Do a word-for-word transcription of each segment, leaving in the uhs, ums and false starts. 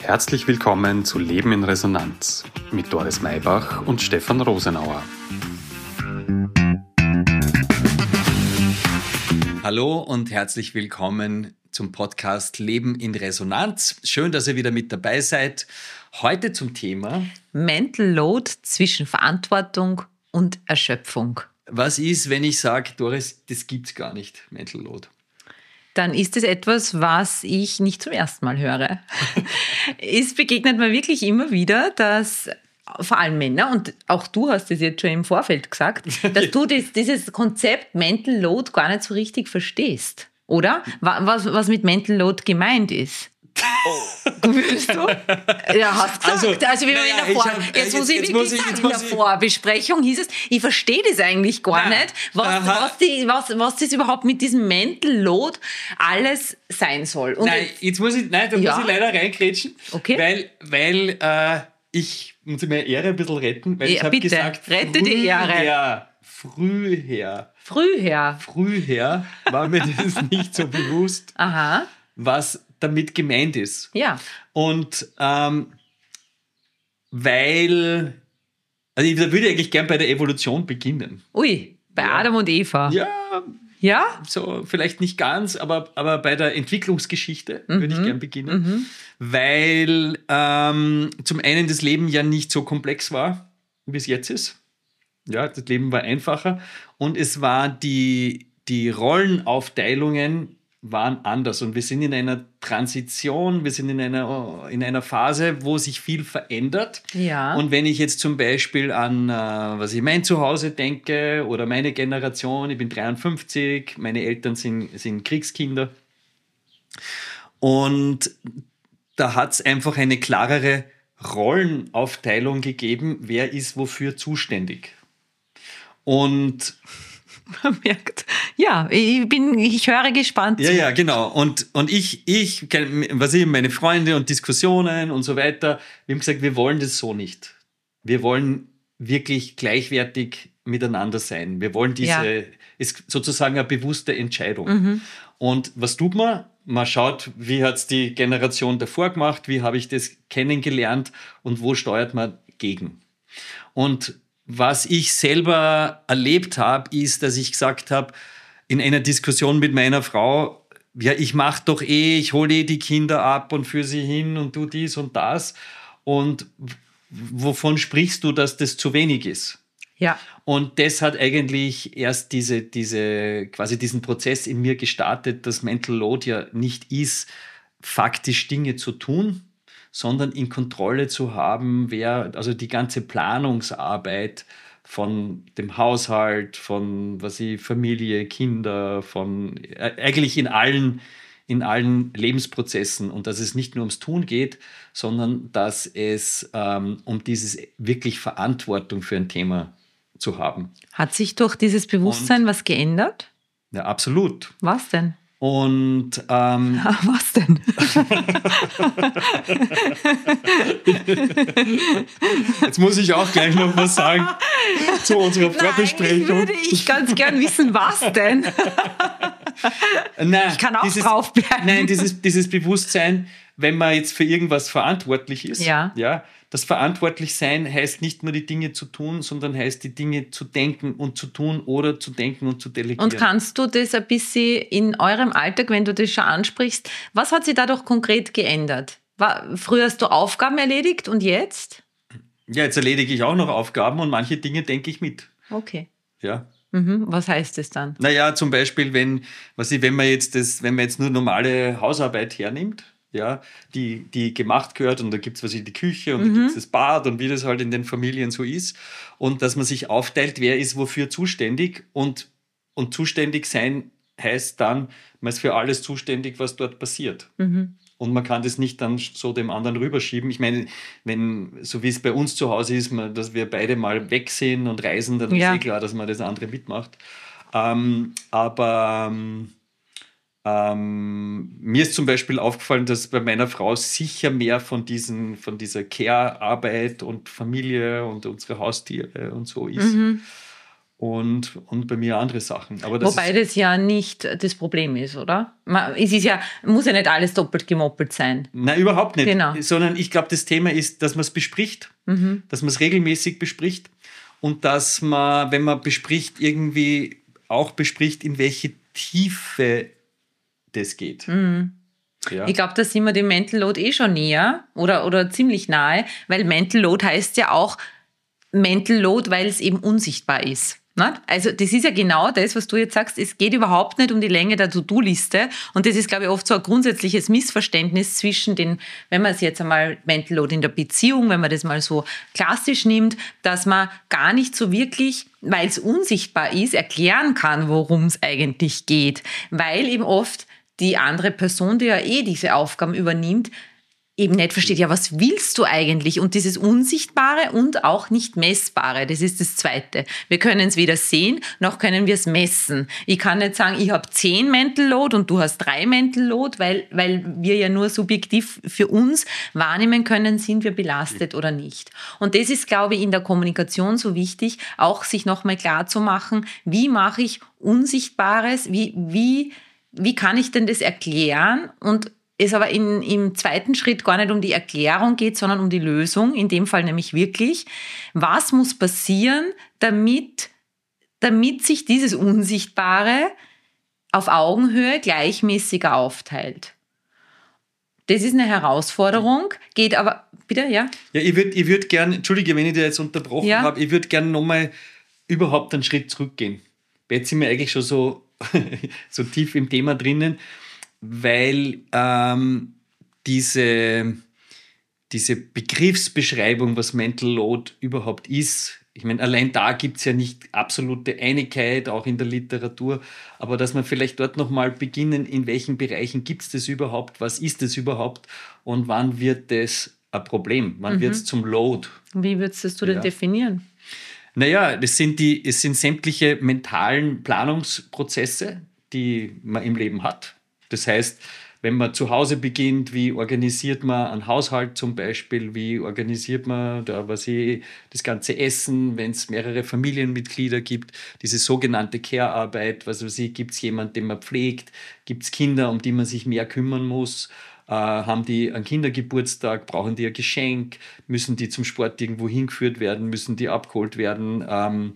Herzlich willkommen zu Leben in Resonanz mit Doris Maybach und Stefan Rosenauer. Hallo und herzlich willkommen zum Podcast Leben in Resonanz. Schön, dass ihr wieder mit dabei seid. Heute zum Thema Mental Load zwischen Verantwortung und Erschöpfung. Was ist, wenn ich sage, Doris, das gibt's gar nicht, Mental Load? Dann ist es etwas, was ich nicht zum ersten Mal höre. Es begegnet mir wirklich immer wieder, dass vor allem Männer, und auch du hast es jetzt schon im Vorfeld gesagt, dass du das, dieses Konzept Mental Load gar nicht so richtig verstehst, oder? Was, was mit Mental Load gemeint ist. Oh. Würdest du? Ja, hast gesagt. Also, also wie naja, in der Vor- hab, jetzt muss ich jetzt, wirklich jetzt sagen, in der Vorbesprechung hieß es, ich verstehe das eigentlich gar Na, nicht, was, was, die, was, was das überhaupt mit diesem Mental Load alles sein soll. Und nein, jetzt muss ich, nein, da ja. muss ich leider reingrätschen, okay. weil, weil äh, ich muss meine Ehre ein bisschen retten, weil ja, ich habe gesagt, rette die Ehre. Ja, früher. Früher. Früher war mir das nicht so bewusst, Aha. was damit gemeint ist. Ja. Und ähm, weil, also da würde ich eigentlich gern bei der Evolution beginnen. Ui, bei ja. Adam und Eva. Ja. Ja? So, vielleicht nicht ganz, aber, aber bei der Entwicklungsgeschichte mhm. würde ich gern beginnen. Mhm. Weil ähm, zum einen das Leben ja nicht so komplex war, wie es jetzt ist. Ja, das Leben war einfacher. Und es war die, die Rollenaufteilungen waren anders. Und wir sind in einer Transition, wir sind in einer, in einer Phase, wo sich viel verändert. Ja. Und wenn ich jetzt zum Beispiel an, äh, was ich mein Zuhause denke oder meine Generation, ich bin dreiundfünfzig, meine Eltern sind, sind Kriegskinder. Und da hat es einfach eine klarere Rollenaufteilung gegeben, wer ist wofür zuständig. Und man merkt, ja, ich bin, ich höre gespannt ja, zu. Ja, genau. Und, und ich, ich, was ich, meine Freunde und Diskussionen und so weiter, wir haben gesagt, wir wollen das so nicht. Wir wollen wirklich gleichwertig miteinander sein. Wir wollen diese, ja. ist sozusagen eine bewusste Entscheidung. Mhm. Und was tut man? Man schaut, wie hat es die Generation davor gemacht, wie habe ich das kennengelernt und wo steuert man gegen. Und was ich selber erlebt habe, ist, dass ich gesagt habe, in einer Diskussion mit meiner Frau, ja, ich mache doch eh, ich hole eh die Kinder ab und führe sie hin und tu dies und das. Und wovon sprichst du, dass das zu wenig ist? Ja. Und das hat eigentlich erst diese, diese, quasi diesen Prozess in mir gestartet, dass Mental Load ja nicht ist, faktisch Dinge zu tun, sondern in Kontrolle zu haben, wer, also die ganze Planungsarbeit von dem Haushalt, von was ich, Familie, Kinder, von äh, eigentlich in allen, in allen Lebensprozessen und dass es nicht nur ums Tun geht, sondern dass es ähm, um dieses wirklich Verantwortung für ein Thema zu haben. Hat sich durch dieses Bewusstsein und, was geändert? Ja, absolut. Was denn? Und ähm, was denn? Jetzt muss ich auch gleich noch was sagen zu unserer Vorbesprechung. Nein, würde ich ganz gern wissen, was denn? Nein, ich kann auch dieses, draufbleiben. Nein, dieses, dieses Bewusstsein, wenn man jetzt für irgendwas verantwortlich ist, ja. Ja, das Verantwortlichsein heißt nicht nur die Dinge zu tun, sondern heißt die Dinge zu denken und zu tun oder zu denken und zu delegieren. Und kannst du das ein bisschen in eurem Alltag, wenn du das schon ansprichst, was hat sich dadurch konkret geändert? War, früher hast du Aufgaben erledigt und jetzt? Ja, jetzt erledige ich auch noch Aufgaben und manche Dinge denke ich mit. Okay. Ja. Mhm. Was heißt das dann? Naja, zum Beispiel, wenn, was ich, wenn man jetzt das, wenn man jetzt nur normale Hausarbeit hernimmt, ja, die, die gemacht gehört und da gibt es was in die Küche und mhm. da gibt es das Bad und wie das halt in den Familien so ist und dass man sich aufteilt, wer ist wofür zuständig und, und zuständig sein heißt dann, man ist für alles zuständig, was dort passiert. Mhm. Und man kann das nicht dann so dem anderen rüberschieben. Ich meine, wenn, so wie es bei uns zu Hause ist, man, dass wir beide mal weg sind und reisen, dann ja. ist eh klar, dass man das andere mitmacht. Ähm, aber ähm, Ähm, mir ist zum Beispiel aufgefallen, dass bei meiner Frau sicher mehr von, diesen, von dieser Care-Arbeit und Familie und unsere Haustiere und so ist. Mhm. und, und bei mir andere Sachen. Aber das Wobei ist, das ja nicht das Problem ist, oder? Man, es ist ja, muss ja nicht alles doppelt gemoppelt sein. nein, überhaupt nicht. Genau. Sondern ich glaube, das Thema ist, dass man es bespricht, Mhm. dass man es regelmäßig bespricht und dass man, wenn man bespricht, irgendwie auch bespricht, in welche Tiefe das geht. Mhm. Ja. Ich glaube, da sind wir dem Mental Load eh schon näher oder, oder ziemlich nahe, weil Mental Load heißt ja auch Mental Load, weil es eben unsichtbar ist. Ne? Also das ist ja genau das, was du jetzt sagst. Es geht überhaupt nicht um die Länge der To-Do-Liste. Und das ist, glaube ich, oft so ein grundsätzliches Missverständnis zwischen den, wenn man es jetzt einmal Mental Load in der Beziehung, wenn man das mal so klassisch nimmt, dass man gar nicht so wirklich, weil es unsichtbar ist, erklären kann, worum es eigentlich geht. Weil eben oft die andere Person, die ja eh diese Aufgaben übernimmt, eben nicht versteht, ja, was willst du eigentlich? Und dieses Unsichtbare und auch nicht Messbare, das ist das Zweite. Wir können es weder sehen, noch können wir es messen. Ich kann nicht sagen, ich habe zehn Mental Load und du hast drei Mental Load, weil, weil wir ja nur subjektiv für uns wahrnehmen können, sind wir belastet oder nicht. Und das ist, glaube ich, in der Kommunikation so wichtig, auch sich nochmal klar zu machen, wie mache ich Unsichtbares, wie, wie, wie kann ich denn das erklären und es aber in, im zweiten Schritt gar nicht um die Erklärung geht, sondern um die Lösung, in dem Fall nämlich wirklich, was muss passieren, damit, damit sich dieses Unsichtbare auf Augenhöhe gleichmäßiger aufteilt. Das ist eine Herausforderung, geht aber, bitte, ja? Ja, ich würde ich würd gerne, entschuldige, wenn ich dir jetzt unterbrochen Ja. habe, ich würde gerne nochmal überhaupt einen Schritt zurückgehen. Jetzt sind wir eigentlich schon so, so tief im Thema drinnen, weil ähm, diese, diese Begriffsbeschreibung, was Mental Load überhaupt ist, ich meine, allein da gibt es ja nicht absolute Einigkeit, auch in der Literatur, aber dass man vielleicht dort nochmal beginnen, in welchen Bereichen gibt es das überhaupt, was ist das überhaupt und wann wird das ein Problem, wann Mhm. wird es zum Load? Wie würdest du denn Ja. definieren? Naja, das sind, die, es sind sämtliche mentalen Planungsprozesse, die man im Leben hat. Das heißt, wenn man zu Hause beginnt, wie organisiert man einen Haushalt zum Beispiel, wie organisiert man da, was ich, das ganze Essen, wenn es mehrere Familienmitglieder gibt, diese sogenannte Care-Arbeit, was weiß ich, gibt es jemanden, den man pflegt, gibt es Kinder, um die man sich mehr kümmern muss, äh, haben die einen Kindergeburtstag, brauchen die ein Geschenk, müssen die zum Sport irgendwo hingeführt werden, müssen die abgeholt werden, ähm,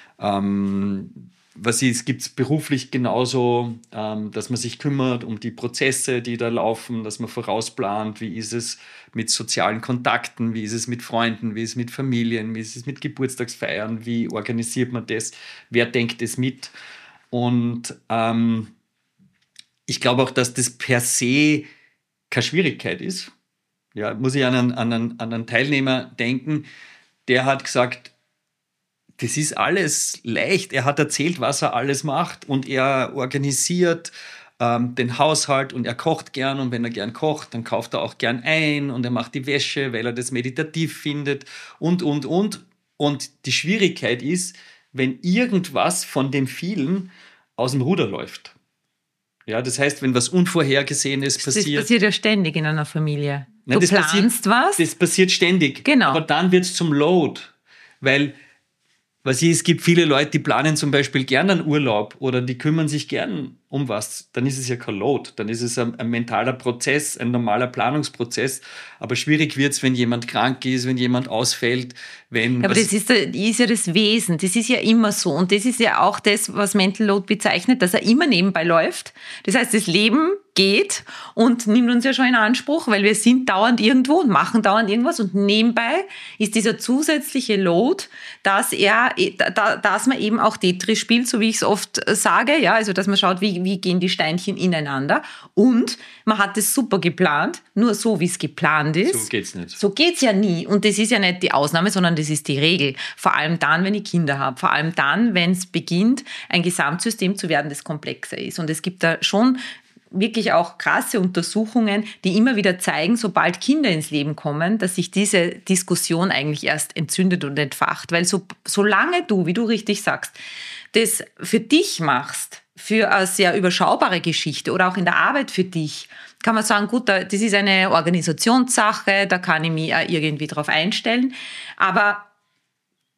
ähm, was ist, gibt es beruflich genauso, ähm, dass man sich kümmert um die Prozesse, die da laufen, dass man vorausplant, wie ist es mit sozialen Kontakten, wie ist es mit Freunden, wie ist es mit Familien, wie ist es mit Geburtstagsfeiern, wie organisiert man das, wer denkt es mit. Und ähm, ich glaube auch, dass das per se keine Schwierigkeit ist. Ja, muss ich an einen, an einen, an einen Teilnehmer denken, der hat gesagt, das ist alles leicht. Er hat erzählt, was er alles macht und er organisiert ähm, den Haushalt und er kocht gern und wenn er gern kocht, dann kauft er auch gern ein und er macht die Wäsche, weil er das meditativ findet und, und, und. Und die Schwierigkeit ist, wenn irgendwas von dem vielen aus dem Ruder läuft. Ja, das heißt, wenn was Unvorhergesehenes passiert. Das passiert ja ständig in einer Familie. Nein, du das planst passiert, was. Das passiert ständig. Genau. Aber dann wird es zum Load, weil was ich, es gibt viele Leute, die planen zum Beispiel gern einen Urlaub oder die kümmern sich gern um was. Dann ist es ja kein Load, dann ist es ein, ein mentaler Prozess, ein normaler Planungsprozess. Aber schwierig wird es, wenn jemand krank ist, wenn jemand ausfällt. Wenn Aber was, das ist, ist ja das Wesen, das ist ja immer so. Und das ist ja auch das, was Mental Load bezeichnet, dass er immer nebenbei läuft. Das heißt, das Leben geht und nimmt uns ja schon in Anspruch, weil wir sind dauernd irgendwo und machen dauernd irgendwas. Und nebenbei ist dieser zusätzliche Load, dass, er, dass man eben auch Tetris spielt, so wie ich es oft sage. Ja, also dass man schaut, wie, wie gehen die Steinchen ineinander. Und man hat es super geplant, nur so, wie es geplant ist. so geht's nicht. So geht's ja nie. Und das ist ja nicht die Ausnahme, sondern das ist die Regel. Vor allem dann, wenn ich Kinder habe. Vor allem dann, wenn es beginnt, ein Gesamtsystem zu werden, das komplexer ist. Und es gibt da schon wirklich auch krasse Untersuchungen, die immer wieder zeigen, sobald Kinder ins Leben kommen, dass sich diese Diskussion eigentlich erst entzündet und entfacht. Weil so, solange du, wie du richtig sagst, das für dich machst, für eine sehr überschaubare Geschichte oder auch in der Arbeit für dich, kann man sagen, gut, das ist eine Organisationssache, da kann ich mich auch irgendwie drauf einstellen. Aber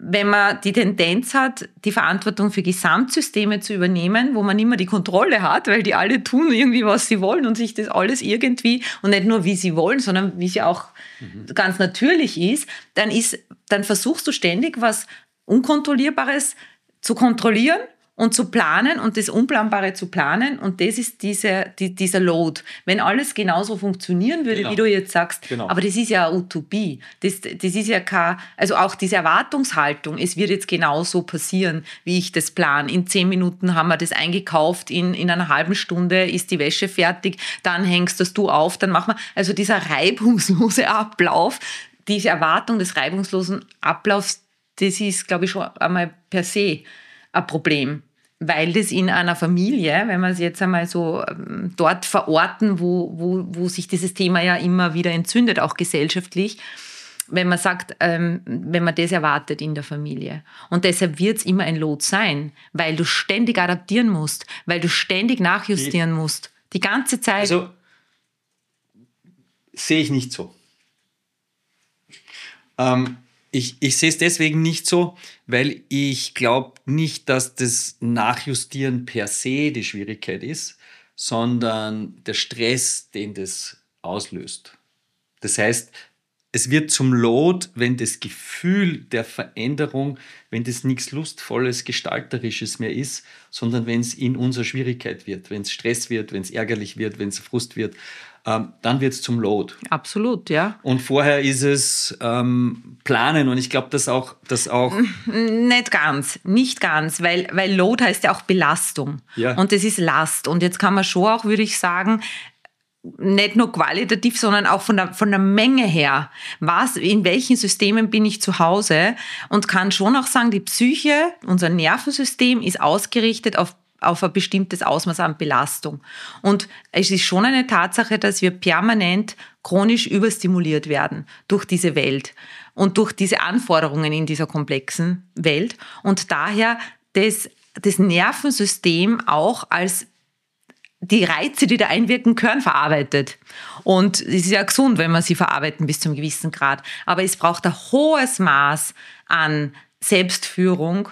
wenn man die Tendenz hat, die Verantwortung für Gesamtsysteme zu übernehmen, wo man immer die Kontrolle hat, weil die alle tun irgendwie, was sie wollen und sich das alles irgendwie, und nicht nur wie sie wollen, sondern wie sie auch mhm. ganz natürlich ist, dann ist, dann versuchst du ständig was Unkontrollierbares zu kontrollieren und zu planen und das Unplanbare zu planen, und das ist diese, die, dieser Load. Wenn alles genauso funktionieren würde, genau. wie du jetzt sagst, genau. aber das ist ja eine Utopie. Das, das ist ja kein, also auch diese Erwartungshaltung, es wird jetzt genauso passieren, wie ich das plane. In zehn Minuten haben wir das eingekauft, in, in einer halben Stunde ist die Wäsche fertig, dann hängst das du auf, dann machen wir, also dieser reibungslose Ablauf, diese Erwartung des reibungslosen Ablaufs, das ist, glaube ich, schon einmal per se ein Problem, weil das in einer Familie, wenn wir es jetzt einmal so dort verorten, wo, wo, wo sich dieses Thema ja immer wieder entzündet, auch gesellschaftlich, wenn man sagt, ähm, wenn man das erwartet in der Familie. Und deshalb wird es immer ein Lot sein, weil du ständig adaptieren musst, weil du ständig nachjustieren die, musst, die ganze Zeit. Also sehe ich nicht so. Ähm, Ich, ich sehe es deswegen nicht so, weil ich glaube nicht, dass das Nachjustieren per se die Schwierigkeit ist, sondern der Stress, den das auslöst. Das heißt, es wird zum Load, wenn das Gefühl der Veränderung, wenn das nichts Lustvolles, Gestalterisches mehr ist, sondern wenn es in unserer Schwierigkeit wird, wenn es Stress wird, wenn es ärgerlich wird, wenn es Frust wird, ähm, dann wird es zum Load. Absolut, ja. Und vorher ist es ähm, Planen, und ich glaube, dass auch, dass auch... Nicht ganz, nicht ganz, weil, weil Load heißt ja auch Belastung. Ja. Und das ist Last. Und jetzt kann man schon auch, würde ich sagen, nicht nur qualitativ, sondern auch von der, von der Menge her. Was, in welchen Systemen bin ich zu Hause? Und kann schon auch sagen, die Psyche, unser Nervensystem ist ausgerichtet auf auf ein bestimmtes Ausmaß an Belastung. Und es ist schon eine Tatsache, dass wir permanent chronisch überstimuliert werden durch diese Welt und durch diese Anforderungen in dieser komplexen Welt. Und daher das, das Nervensystem auch als die Reize, die da einwirken können, verarbeitet. Und es ist ja gesund, wenn wir sie verarbeiten bis zum gewissen Grad. Aber es braucht ein hohes Maß an Selbstführung,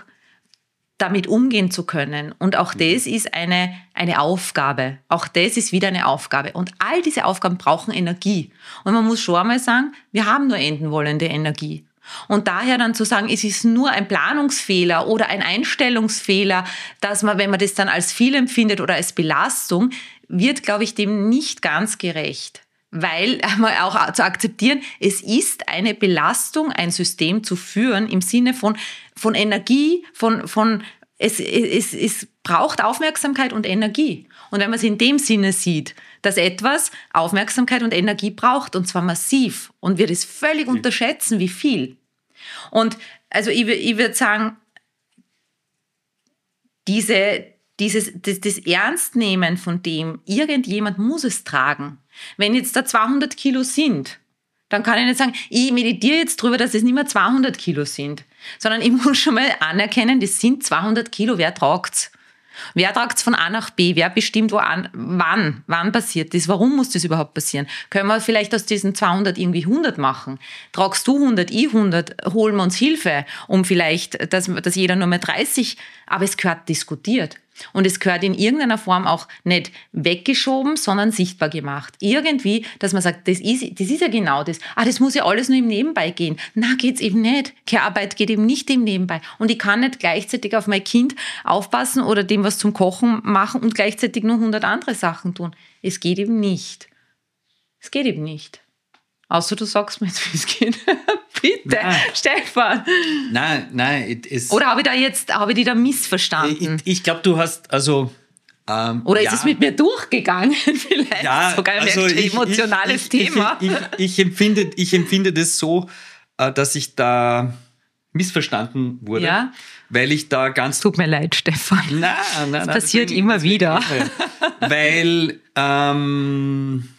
damit umgehen zu können. Und auch das ist eine, eine Aufgabe. Auch das ist wieder eine Aufgabe. Und all diese Aufgaben brauchen Energie. Und man muss schon einmal sagen, wir haben nur enden wollende Energie. Und daher dann zu sagen, es ist nur ein Planungsfehler oder ein Einstellungsfehler, dass man, wenn man das dann als viel empfindet oder als Belastung, wird, glaube ich, dem nicht ganz gerecht. Weil auch zu akzeptieren, es ist eine Belastung, ein System zu führen im Sinne von, von Energie, von, von es, es, es braucht Aufmerksamkeit und Energie. Und wenn man es in dem Sinne sieht, dass etwas Aufmerksamkeit und Energie braucht, und zwar massiv, und wir das völlig mhm. unterschätzen, wie viel. Und also ich, ich würde sagen, diese, dieses, das, das Ernstnehmen von dem, irgendjemand muss es tragen. Wenn jetzt da zweihundert Kilo sind, dann kann ich nicht sagen, ich meditiere jetzt drüber, dass es nicht mehr zweihundert Kilo sind, sondern ich muss schon mal anerkennen, das sind zweihundert Kilo, wer tragt's? Wer tragt's von A nach B? Wer bestimmt wo an, wann? Wann passiert das? Warum muss das überhaupt passieren? Können wir vielleicht aus diesen zweihundert irgendwie hundert machen? Tragst du hundert, ich hundert, holen wir uns Hilfe, um vielleicht, dass, dass jeder nur mehr dreißig, aber es gehört diskutiert. Und es gehört in irgendeiner Form auch nicht weggeschoben, sondern sichtbar gemacht. Irgendwie, dass man sagt, das ist, das ist ja genau das. Ah, das muss ja alles nur im Nebenbei gehen. Na, geht's eben nicht. Care-Arbeit geht eben nicht im Nebenbei. Und ich kann nicht gleichzeitig auf mein Kind aufpassen oder dem was zum Kochen machen und gleichzeitig nur hundert andere Sachen tun. Es geht eben nicht. Es geht eben nicht. Außer du sagst mir jetzt, wie es geht. Bitte, nein. Stefan. Nein, nein. Es Oder habe ich da jetzt, habe ich dich da missverstanden? Ich, ich glaube, du hast, also... Ähm, Oder ja. ist es mit mir durchgegangen? Vielleicht ja, sogar ein also ich, emotionales ich, ich, Thema. Ich, ich, ich, empfinde, ich empfinde das so, dass ich da missverstanden wurde. Ja? Weil ich da ganz... Tut mir leid, Stefan. Nein, nein, das nein, passiert deswegen, immer deswegen, wieder. Weil... Ähm,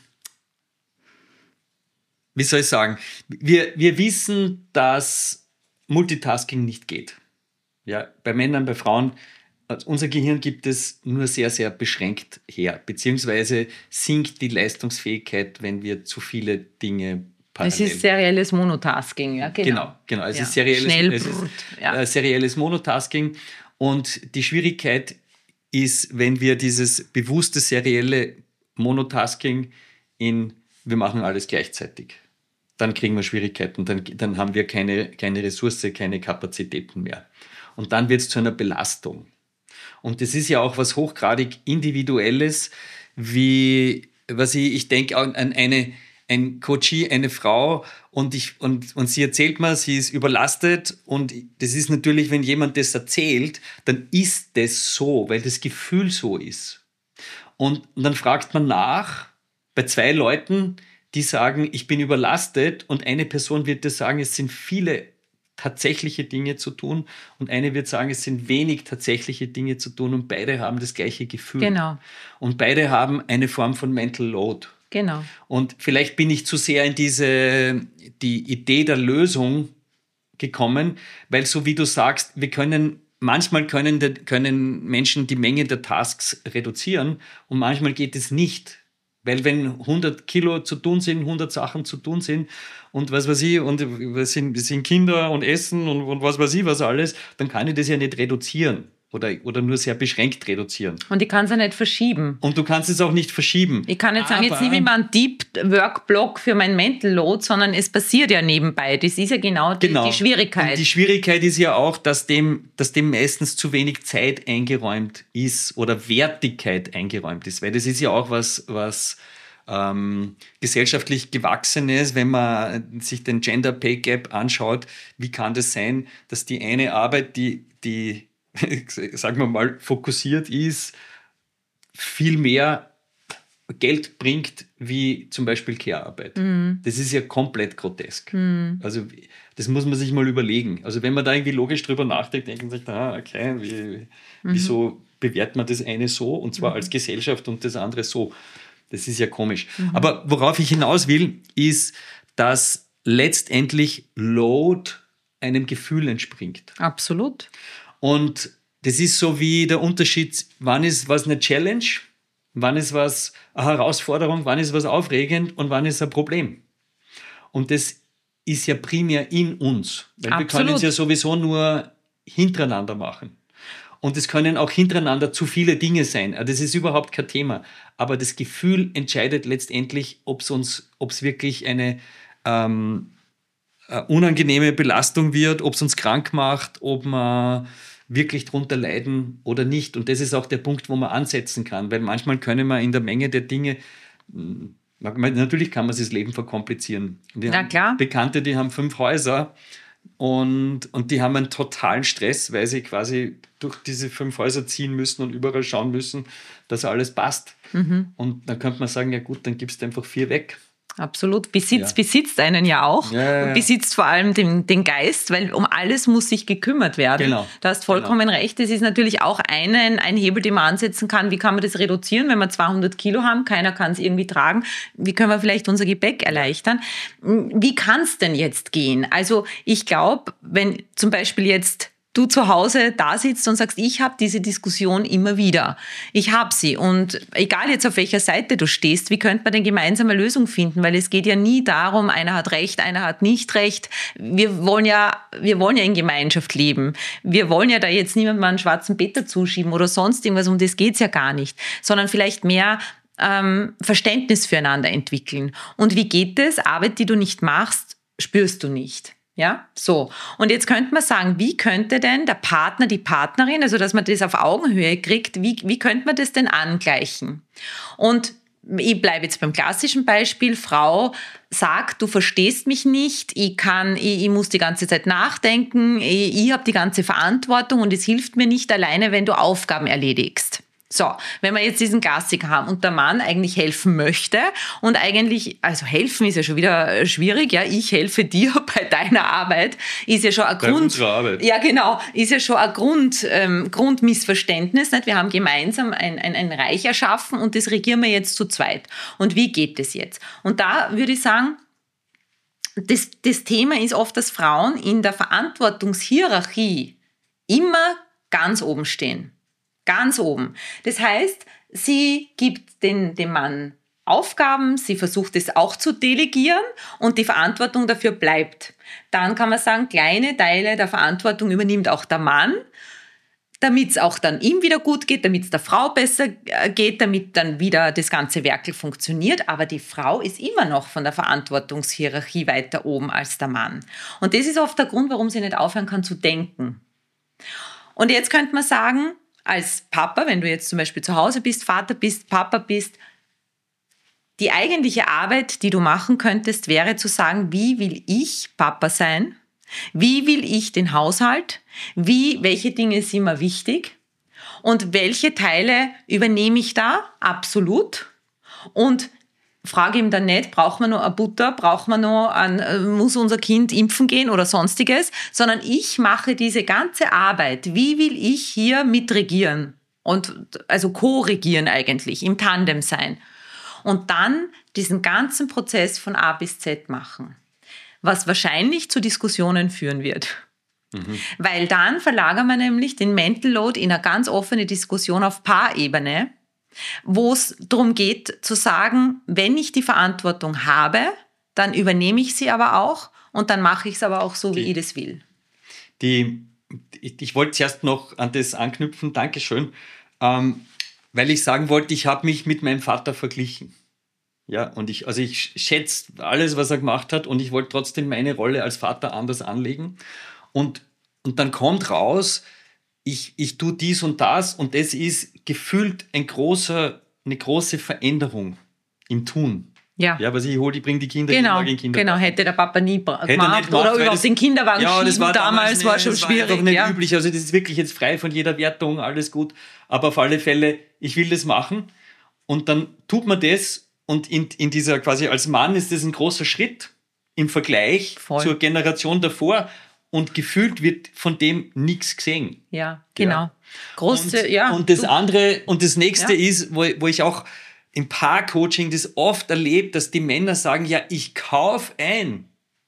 Wie soll ich sagen? Wir, wir wissen, dass Multitasking nicht geht. Ja, bei Männern, bei Frauen, unser Gehirn gibt es nur sehr, sehr beschränkt her. Beziehungsweise sinkt die Leistungsfähigkeit, wenn wir zu viele Dinge parallel. Es ist serielles Monotasking, ja, genau. Genau, genau. Es ja. ist serielles, Schnell, es ist, brrrt, ja. äh, serielles Monotasking. Und die Schwierigkeit ist, wenn wir dieses bewusste serielle Monotasking in wir machen alles gleichzeitig, dann kriegen wir Schwierigkeiten, dann, dann haben wir keine, keine Ressource, keine Kapazitäten mehr. Und dann wird es zu einer Belastung. Und das ist ja auch was hochgradig Individuelles, wie, was ich, ich denke an eine, ein Coachie, eine Frau, und, ich, und, und sie erzählt mir, sie ist überlastet, und das ist natürlich, wenn jemand das erzählt, dann ist das so, weil das Gefühl so ist. Und, und dann fragt man nach, bei zwei Leuten, die sagen, ich bin überlastet, und eine Person wird dir sagen, es sind viele tatsächliche Dinge zu tun, und eine wird sagen, es sind wenig tatsächliche Dinge zu tun, und beide haben das gleiche Gefühl. Genau. Und beide haben eine Form von Mental Load. Genau. Und vielleicht bin ich zu sehr in diese, die Idee der Lösung gekommen, weil so wie du sagst, wir können, manchmal können, können Menschen die Menge der Tasks reduzieren, und manchmal geht es nicht. Weil wenn hundert Kilo zu tun sind, hundert Sachen zu tun sind und was weiß ich, und es sind, es sind Kinder und Essen und, und was weiß ich was alles, dann kann ich das ja nicht reduzieren oder, oder nur sehr beschränkt reduzieren. Und ich kann es ja nicht verschieben. Und du kannst es auch nicht verschieben. Ich kann nicht sagen, Aber jetzt nehme ich mal einen Deep Work Block für mein Mental Load, sondern es passiert ja nebenbei. Das ist ja genau die, Genau. die Schwierigkeit. Und die Schwierigkeit ist ja auch, dass dem, dass dem meistens zu wenig Zeit eingeräumt ist oder Wertigkeit eingeräumt ist. Weil das ist ja auch was, was ähm, gesellschaftlich gewachsen ist, wenn man sich den Gender Pay Gap anschaut. Wie kann das sein, dass die eine Arbeit, die, die sagen wir mal, fokussiert ist, viel mehr Geld bringt wie zum Beispiel Care-Arbeit. Mhm. Das ist ja komplett grotesk. Mhm. Also das muss man sich mal überlegen. Also wenn man da irgendwie logisch drüber nachdenkt, denkt man sich, ah, okay, wie, mhm. wieso bewertet man das eine so, und zwar mhm. als Gesellschaft, und das andere so? Das ist ja komisch. Mhm. Aber worauf ich hinaus will, ist, dass letztendlich Load einem Gefühl entspringt. Absolut. Und das ist so wie der Unterschied, wann ist was eine Challenge, wann ist was eine Herausforderung, wann ist was aufregend und wann ist ein Problem. Und das ist ja primär in uns. Weil Absolut. Wir können es ja sowieso nur hintereinander machen. Und es können auch hintereinander zu viele Dinge sein. Das ist überhaupt kein Thema. Aber das Gefühl entscheidet letztendlich, ob es uns, ob es wirklich eine ähm, unangenehme Belastung wird, ob es uns krank macht, ob wir wirklich drunter leiden oder nicht. Und das ist auch der Punkt, wo man ansetzen kann, weil manchmal können wir in der Menge der Dinge, natürlich kann man sich das Leben verkomplizieren. Wir Na klar. haben Bekannte, die haben fünf Häuser und, und die haben einen totalen Stress, weil sie quasi durch diese fünf Häuser ziehen müssen und überall schauen müssen, dass alles passt. Mhm. Und dann könnte man sagen, ja gut, dann gibst du einfach vier weg. Absolut. Besitz Ja. besitzt einen ja auch. Ja, ja, ja. Und besitzt vor allem den, den Geist, weil um alles muss sich gekümmert werden. Genau. Du hast vollkommen Genau. recht. Das ist natürlich auch einen, ein Hebel, den man ansetzen kann. Wie kann man das reduzieren, wenn wir zweihundert Kilo haben? Keiner kann es irgendwie tragen. Wie können wir vielleicht unser Gepäck erleichtern? Wie kann es denn jetzt gehen? Also ich glaube, wenn zum Beispiel jetzt du zu Hause da sitzt und sagst, ich habe diese Diskussion immer wieder. Ich habe sie. Und egal jetzt auf welcher Seite du stehst, wie könnte man denn gemeinsam eine Lösung finden? Weil es geht ja nie darum, einer hat Recht, einer hat nicht Recht. Wir wollen ja, wir wollen ja in Gemeinschaft leben. Wir wollen ja da jetzt niemandem einen schwarzen Peter zuschieben oder sonst irgendwas. Um das geht's ja gar nicht. Sondern vielleicht mehr ähm, Verständnis füreinander entwickeln. Und wie geht es? Arbeit, die du nicht machst, spürst du nicht. Ja, so. Und jetzt könnte man sagen, wie könnte denn der Partner, die Partnerin, also dass man das auf Augenhöhe kriegt, wie, wie könnte man das denn angleichen? Und ich bleibe jetzt beim klassischen Beispiel. Frau sagt, du verstehst mich nicht, ich kann, ich, ich muss die ganze Zeit nachdenken, ich, ich habe die ganze Verantwortung und es hilft mir nicht alleine, wenn du Aufgaben erledigst. So, wenn wir jetzt diesen Klassiker haben und der Mann eigentlich helfen möchte und eigentlich, also helfen ist ja schon wieder schwierig, ja, ich helfe dir bei deiner Arbeit, ist ja schon ein bei Grund, unserer Arbeit. Ja genau, ist ja schon ein Grund, ähm, Grundmissverständnis, nicht? Wir haben gemeinsam ein, ein, ein Reich erschaffen und das regieren wir jetzt zu zweit. Und wie geht das jetzt? Und da würde ich sagen, das, das Thema ist oft, dass Frauen in der Verantwortungshierarchie immer ganz oben stehen. Ganz oben. Das heißt, sie gibt den, dem Mann Aufgaben, sie versucht es auch zu delegieren und die Verantwortung dafür bleibt. Dann kann man sagen, kleine Teile der Verantwortung übernimmt auch der Mann, damit es auch dann ihm wieder gut geht, damit es der Frau besser geht, damit dann wieder das ganze Werkel funktioniert. Aber die Frau ist immer noch von der Verantwortungshierarchie weiter oben als der Mann. Und das ist oft der Grund, warum sie nicht aufhören kann zu denken. Und jetzt könnte man sagen, als Papa, wenn du jetzt zum Beispiel zu Hause bist, Vater bist, Papa bist, die eigentliche Arbeit, die du machen könntest, wäre zu sagen, wie will ich Papa sein? Wie will ich den Haushalt? Wie, welche Dinge sind mir wichtig? Und welche Teile übernehme ich da? Absolut. Und frage ihm dann nicht, braucht man noch eine Butter, braucht man noch ein, muss unser Kind impfen gehen oder sonstiges, sondern ich mache diese ganze Arbeit. Wie will ich hier mitregieren? Und, also co-regieren eigentlich, im Tandem sein. Und dann diesen ganzen Prozess von A bis Z machen. Was wahrscheinlich zu Diskussionen führen wird. Mhm. Weil dann verlagern wir nämlich den Mental Load in eine ganz offene Diskussion auf Paarebene, wo es darum geht zu sagen, wenn ich die Verantwortung habe, dann übernehme ich sie aber auch und dann mache ich es aber auch so, wie die, ich das will. Die, ich, ich wollte zuerst noch an das anknüpfen, Dankeschön, ähm, weil ich sagen wollte, ich habe mich mit meinem Vater verglichen. Ja, und ich, also ich schätze alles, was er gemacht hat und ich wollte trotzdem meine Rolle als Vater anders anlegen. Und, und dann kommt raus, ich, ich tue dies und das und das ist gefühlt ein großer, eine große Veränderung im Tun. Ja. Ja, was ich hole, ich bringe die Kinder genau, in den Kindergarten. Genau, hätte der Papa nie gemacht, gemacht oder überhaupt das, den Kinderwagen ja, das war damals, damals war schon das schwierig. War doch nicht ja. üblich, also das ist wirklich jetzt frei von jeder Wertung, alles gut. Aber auf alle Fälle, ich will das machen und dann tut man das. Und in, in dieser quasi als Mann ist das ein großer Schritt im Vergleich Voll. Zur Generation davor und gefühlt wird von dem nichts gesehen. Ja, genau. Ja. Große, und, ja. Und das du. andere und das nächste ja. ist, wo, wo ich auch im Paarcoaching das oft erlebe, dass die Männer sagen, ja, ich kaufe ein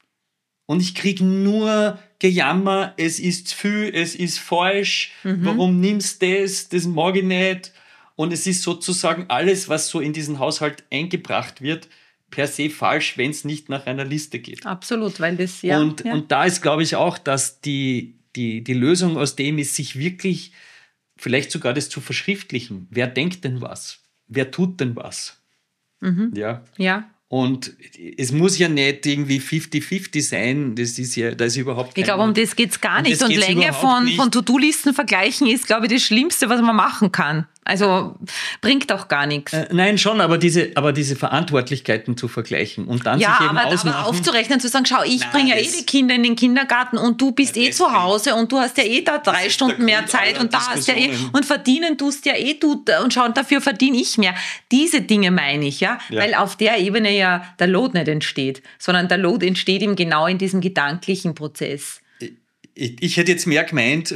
und ich kriege nur Gejammer, es ist zu viel, es ist falsch, mhm. warum nimmst du das, das mag ich nicht. Und es ist sozusagen alles, was so in diesen Haushalt eingebracht wird, per se falsch, wenn es nicht nach einer Liste geht. Absolut, weil das, ja. Und, ja. und da ist, glaube ich, auch, dass die, die, die Lösung aus dem ist, sich wirklich vielleicht sogar das zu verschriftlichen. Wer denkt denn was? Wer tut denn was? Mhm. Ja. Ja. Und es muss ja nicht irgendwie fünfzig fünfzig sein, das ist ja, da ist überhaupt kein... Ich glaube, um das geht es gar um nicht. Und Länge von, von To-Do-Listen vergleichen ist, glaube ich, das Schlimmste, was man machen kann. Also bringt auch gar nichts. Äh, nein, schon, aber diese, aber diese Verantwortlichkeiten zu vergleichen und dann ja, sich eben aber, ausmachen... aber aufzurechnen, zu sagen, schau, ich bringe ja eh die Kinder in den Kindergarten und du bist eh zu Hause und du hast ja eh da drei Stunden mehr Zeit und da hast ja eh... Und verdienen tust ja eh du und schau, dafür verdiene ich mehr. Diese Dinge meine ich, ja, ja, weil auf der Ebene ja der Load nicht entsteht, sondern der Load entsteht ihm genau in diesem gedanklichen Prozess. Ich, ich hätte jetzt mehr gemeint.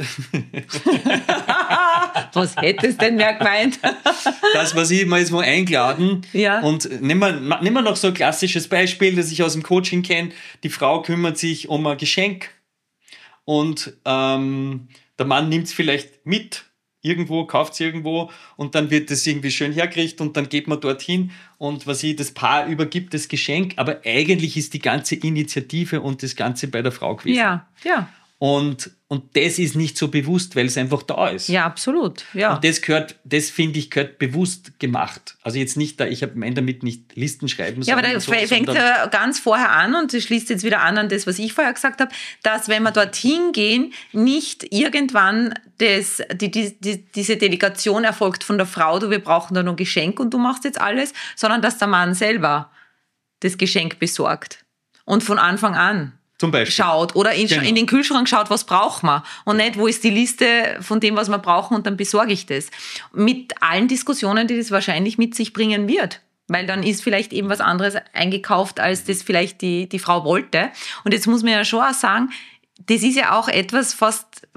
Was hättest du denn mehr gemeint? Das, was ich mal jetzt mal eingeladen. Ja. Und nehmen wir, nehmen wir noch so ein klassisches Beispiel, das ich aus dem Coaching kenne. Die Frau kümmert sich um ein Geschenk und ähm, der Mann nimmt es vielleicht mit irgendwo, kauft es irgendwo und dann wird das irgendwie schön hergerichtet und dann geht man dorthin und was ich, das Paar übergibt das Geschenk, aber eigentlich ist die ganze Initiative und das Ganze bei der Frau gewesen. Ja, ja. Und, und das ist nicht so bewusst, weil es einfach da ist. Ja, absolut. Ja. Und das gehört, das finde ich, gehört bewusst gemacht. Also jetzt nicht da, ich meine damit nicht Listen schreiben. Ja, aber da so, fängt ja ganz vorher an und das schließt jetzt wieder an an das, was ich vorher gesagt habe, dass wenn wir dorthin gehen, nicht irgendwann das, die, die, die, diese Delegation erfolgt von der Frau, du, wir brauchen da noch ein Geschenk und du machst jetzt alles, sondern dass der Mann selber das Geschenk besorgt. Und von Anfang an. Zum Beispiel. Schaut oder in, genau. in den Kühlschrank schaut, was braucht man und nicht, wo ist die Liste von dem, was wir brauchen und dann besorge ich das. Mit allen Diskussionen, die das wahrscheinlich mit sich bringen wird, weil dann ist vielleicht eben was anderes eingekauft, als das vielleicht die, die Frau wollte. Und jetzt muss man ja schon auch sagen, das ist ja auch etwas fast,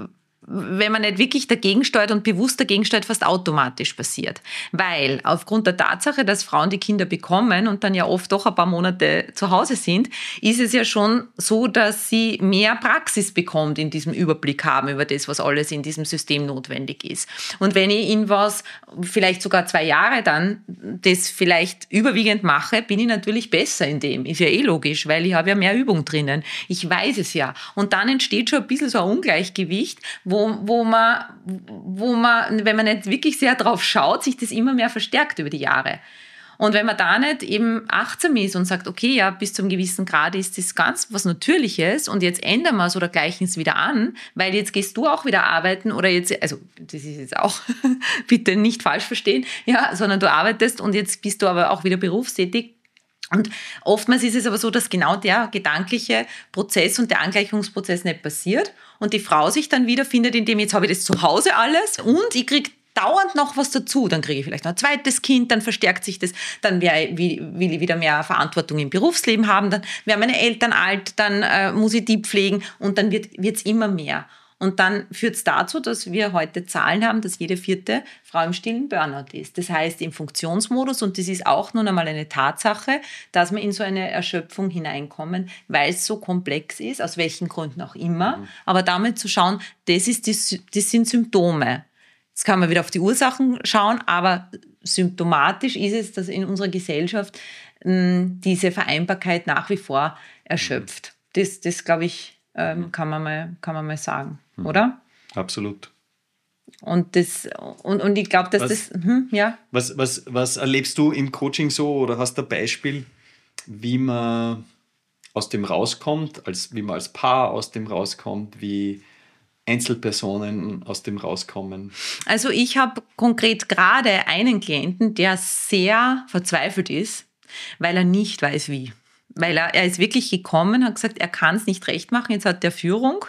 wenn man nicht wirklich dagegen steuert und bewusst dagegen steuert, fast automatisch passiert. Weil aufgrund der Tatsache, dass Frauen die Kinder bekommen und dann ja oft doch ein paar Monate zu Hause sind, ist es ja schon so, dass sie mehr Praxis bekommt in diesem Überblick haben über das, was alles in diesem System notwendig ist. Und wenn ich in was vielleicht sogar zwei Jahre dann das vielleicht überwiegend mache, bin ich natürlich besser in dem. Ist ja eh logisch, weil ich habe ja mehr Übung drinnen. Ich weiß es ja. Und dann entsteht schon ein bisschen so ein Ungleichgewicht, wo, wo man, wo man, wenn man nicht wirklich sehr drauf schaut, sich das immer mehr verstärkt über die Jahre. Und wenn man da nicht eben achtsam ist und sagt, okay, ja, bis zu einem gewissen Grad ist das ganz was Natürliches und jetzt ändern wir es oder gleichen es wieder an, weil jetzt gehst du auch wieder arbeiten oder jetzt, also das ist jetzt auch, bitte nicht falsch verstehen, ja, sondern du arbeitest und jetzt bist du aber auch wieder berufstätig. Und oftmals ist es aber so, dass genau der gedankliche Prozess und der Angleichungsprozess nicht passiert und die Frau sich dann wieder findet, indem jetzt habe ich das zu Hause alles und ich kriege dauernd noch was dazu. Dann kriege ich vielleicht noch ein zweites Kind, dann verstärkt sich das, dann will ich wieder mehr Verantwortung im Berufsleben haben, dann werden meine Eltern alt, dann äh, muss ich die pflegen und dann wird es immer mehr. Und dann führt es dazu, dass wir heute Zahlen haben, dass jede vierte Frau im stillen Burnout ist. Das heißt im Funktionsmodus, und das ist auch nun einmal eine Tatsache, dass wir in so eine Erschöpfung hineinkommen, weil es so komplex ist, aus welchen Gründen auch immer. Mhm. Aber damit zu schauen, das, ist die, das sind Symptome. Jetzt kann man wieder auf die Ursachen schauen, aber symptomatisch ist es, dass in unserer Gesellschaft mh, diese Vereinbarkeit nach wie vor erschöpft. Das, das glaube ich, ähm, kann man mal, kann man mal sagen. Oder? Absolut. Und, das, und, und ich glaube, dass was, das... Hm, ja. was, was, was erlebst du im Coaching so oder hast du ein Beispiel, wie man aus dem rauskommt, als, wie man als Paar aus dem rauskommt, wie Einzelpersonen aus dem rauskommen? Also ich habe konkret gerade einen Klienten, der sehr verzweifelt ist, weil er nicht weiß, wie. Weil er, er ist wirklich gekommen, hat gesagt, er kann es nicht recht machen, jetzt hat er Führung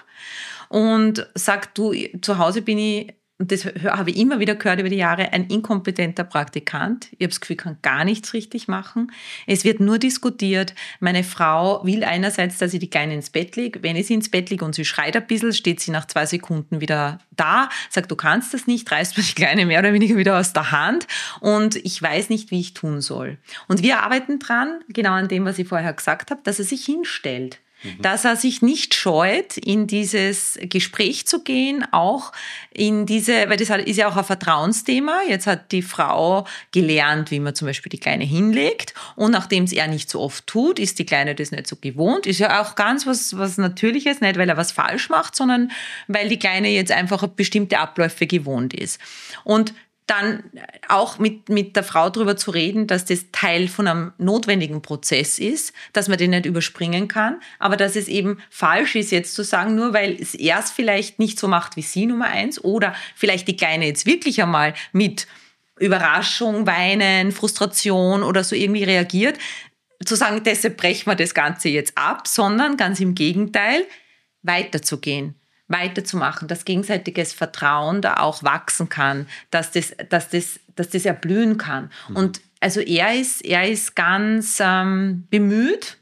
und sagt, du, zu Hause bin ich, und das habe ich immer wieder gehört über die Jahre, ein inkompetenter Praktikant. Ich habe das Gefühl, ich kann gar nichts richtig machen. Es wird nur diskutiert. Meine Frau will einerseits, dass ich die Kleine ins Bett lege. Wenn ich sie ins Bett lege und sie schreit ein bisschen, steht sie nach zwei Sekunden wieder da, sagt, du kannst das nicht, reißt mir die Kleine mehr oder weniger wieder aus der Hand und ich weiß nicht, wie ich tun soll. Und wir arbeiten dran, genau an dem, was ich vorher gesagt habe, dass er sich hinstellt. Dass er sich nicht scheut, in dieses Gespräch zu gehen, auch in diese, weil das ist ja auch ein Vertrauensthema. Jetzt hat die Frau gelernt, wie man zum Beispiel die Kleine hinlegt und nachdem es er nicht so oft tut, ist die Kleine das nicht so gewohnt. Ist ja auch ganz was, was Natürliches, nicht weil er was falsch macht, sondern weil die Kleine jetzt einfach bestimmte Abläufe gewohnt ist. Und dann auch mit, mit der Frau darüber zu reden, dass das Teil von einem notwendigen Prozess ist, dass man den nicht überspringen kann, aber dass es eben falsch ist, jetzt zu sagen, nur weil es erst vielleicht nicht so macht wie sie Nummer eins oder vielleicht die Kleine jetzt wirklich einmal mit Überraschung, Weinen, Frustration oder so irgendwie reagiert, zu sagen, deshalb brechen wir das Ganze jetzt ab, sondern ganz im Gegenteil, weiterzugehen. Weiterzumachen, dass gegenseitiges Vertrauen da auch wachsen kann, dass das, dass das, dass das erblühen kann. Mhm. Und also er ist, er ist ganz ähm, bemüht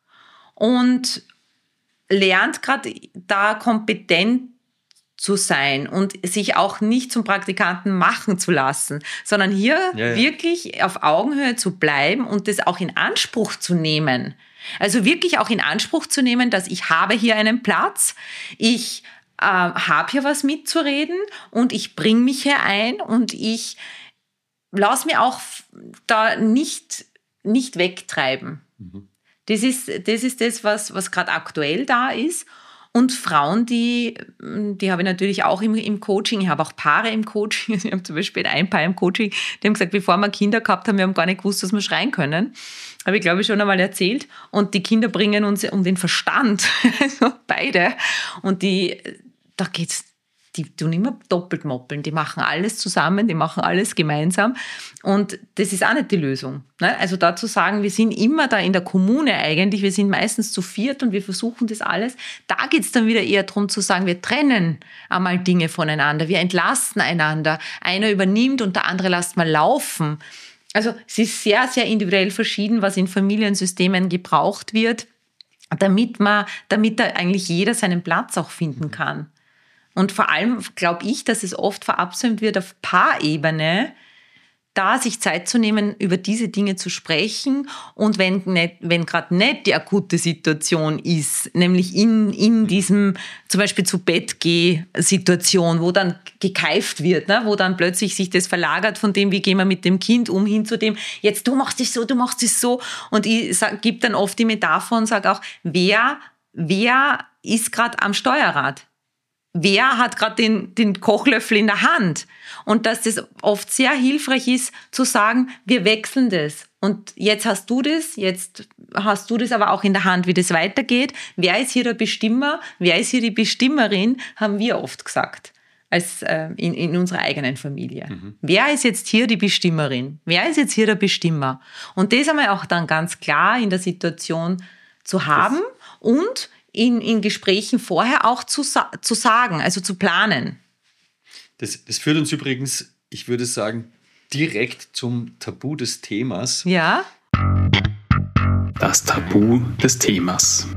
und lernt gerade da kompetent zu sein und sich auch nicht zum Praktikanten machen zu lassen, sondern hier ja, ja. wirklich auf Augenhöhe zu bleiben und das auch in Anspruch zu nehmen. Also wirklich auch in Anspruch zu nehmen, dass ich habe hier einen Platz, ich äh, habe hier was mitzureden und ich bringe mich hier ein und ich lasse mir auch da nicht, nicht wegtreiben. Mhm. Das ist, das ist das, was, was gerade aktuell da ist. Und Frauen, die, die habe ich natürlich auch im, im Coaching, ich habe auch Paare im Coaching, ich habe zum Beispiel ein Paar im Coaching, die haben gesagt, bevor wir Kinder gehabt haben, wir haben gar nicht gewusst, dass wir schreien können. Habe ich, glaube ich, schon einmal erzählt. Und die Kinder bringen uns um den Verstand, also beide. Und die, da geht's, die tun immer doppelt moppeln, die machen alles zusammen, die machen alles gemeinsam und das ist auch nicht die Lösung. Ne? Also da zu sagen, wir sind immer da in der Kommune eigentlich, wir sind meistens zu viert und wir versuchen das alles, da geht es dann wieder eher darum zu sagen, wir trennen einmal Dinge voneinander, wir entlasten einander, einer übernimmt und der andere lässt mal laufen. Also es ist sehr, sehr individuell verschieden, was in Familiensystemen gebraucht wird, damit man, damit da eigentlich jeder seinen Platz auch finden kann. Und vor allem glaube ich, dass es oft verabsäumt wird, auf Paarebene da sich Zeit zu nehmen, über diese Dinge zu sprechen. Und wenn, nicht, wenn gerade nicht die akute Situation ist, nämlich in, in diesem zum Beispiel zu Bett geh Situation, wo dann gekeift wird, ne? Wo dann plötzlich sich das verlagert von dem, wie gehen wir mit dem Kind um, hin zu dem, jetzt du machst es so, du machst es so. Und ich gebe dann oft die Metapher und sage auch, wer, wer ist gerade am Steuerrad? Wer hat gerade den, den Kochlöffel in der Hand? Und dass das oft sehr hilfreich ist, zu sagen, wir wechseln das. Und jetzt hast du das, jetzt hast du das aber auch in der Hand, wie das weitergeht. Wer ist hier der Bestimmer? Wer ist hier die Bestimmerin? Haben wir oft gesagt, als äh, in, in unserer eigenen Familie. Mhm. Wer ist jetzt hier die Bestimmerin? Wer ist jetzt hier der Bestimmer? Und das einmal auch dann ganz klar in der Situation zu haben das und In, in Gesprächen vorher auch zu, zu sagen, also zu planen. Das, das führt uns übrigens, ich würde sagen, direkt zum Tabu des Themas. Ja. Das Tabu des Themas.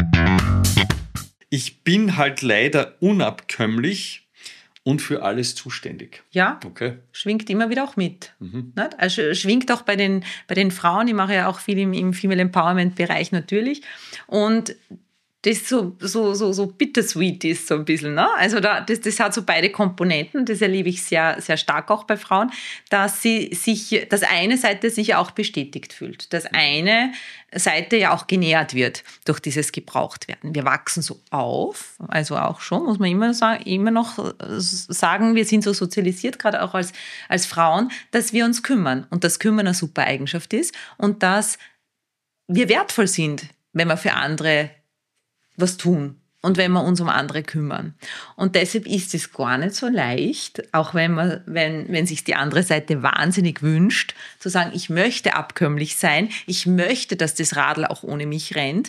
Ich bin halt leider unabkömmlich und für alles zuständig. Ja, okay. Schwingt immer wieder auch mit. Mhm. Also schwingt auch bei den, bei den Frauen. Ich mache ja auch viel im, im Female Empowerment-Bereich natürlich. Und das so, so, so, so bittersweet ist, so ein bisschen. Ne? Also da, das, das hat so beide Komponenten, das erlebe ich sehr, sehr stark auch bei Frauen, dass sie sich, dass eine Seite sich ja auch bestätigt fühlt, dass eine Seite ja auch genährt wird durch dieses Gebrauchtwerden. Wir wachsen so auf, also auch schon, muss man immer, sagen, immer noch sagen, wir sind so sozialisiert, gerade auch als, als Frauen, dass wir uns kümmern und dass Kümmern eine super Eigenschaft ist und dass wir wertvoll sind, wenn wir für andere was tun und wenn wir uns um andere kümmern. Und deshalb ist es gar nicht so leicht, auch wenn man, wenn, wenn sich die andere Seite wahnsinnig wünscht, zu sagen, ich möchte abkömmlich sein, ich möchte, dass das Radl auch ohne mich rennt,